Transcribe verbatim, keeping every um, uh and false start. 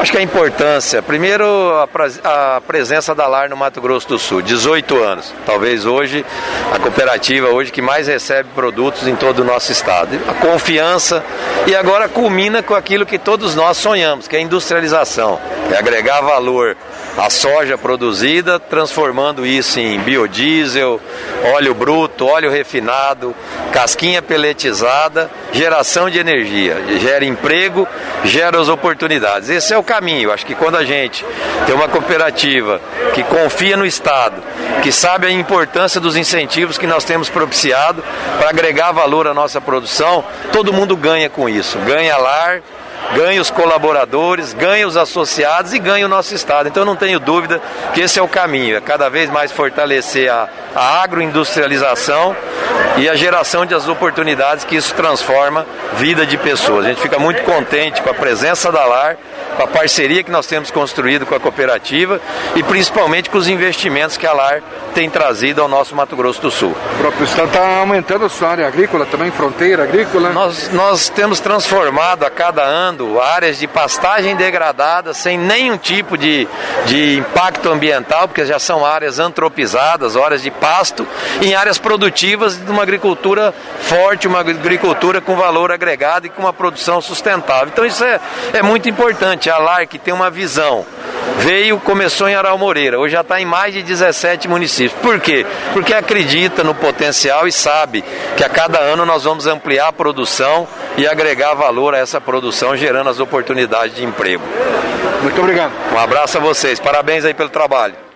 Acho que a importância, primeiro a, a presença da Lar no Mato Grosso do Sul, dezoito anos. Talvez hoje a cooperativa hoje que mais recebe produtos em todo o nosso estado. A confiança e agora culmina com aquilo que todos nós sonhamos, que é a industrialização, é agregar valor à soja produzida, transformando isso em biodiesel, óleo bruto, óleo refinado, casquinha peletizada, geração de energia, gera emprego, gera as oportunidades. Esse é o caminho. Acho que quando a gente tem uma cooperativa que confia no Estado, que sabe a importância dos incentivos que nós temos propiciado para agregar valor à nossa produção, todo mundo ganha com isso. Ganha a Lar, ganha os colaboradores, ganha os associados e ganha o nosso Estado. Então eu não tenho dúvida que esse é o caminho, é cada vez mais fortalecer a, a agroindustrialização e a geração de as oportunidades que isso transforma vida de pessoas. A gente fica muito contente com a presença da Lar, com a parceria que nós temos construído com a cooperativa e principalmente com os investimentos que a Lar tem trazido ao nosso Mato Grosso do Sul. O próprio Estado está aumentando a sua área agrícola também, fronteira agrícola? Nós, nós temos transformado a cada ano áreas de pastagem degradada sem nenhum tipo de, de impacto ambiental, porque já são áreas antropizadas, áreas de pasto, em áreas produtivas de uma agricultura forte, uma agricultura com valor agregado e com uma produção sustentável. Então isso é, é muito importante. A Lar, que tem uma visão, veio, começou em Aral Moreira, hoje já está em mais de dezessete municípios. Por quê? Porque acredita no potencial e sabe que a cada ano nós vamos ampliar a produção e agregar valor a essa produção, gerando as oportunidades de emprego. Muito obrigado. Um abraço a vocês, parabéns aí pelo trabalho.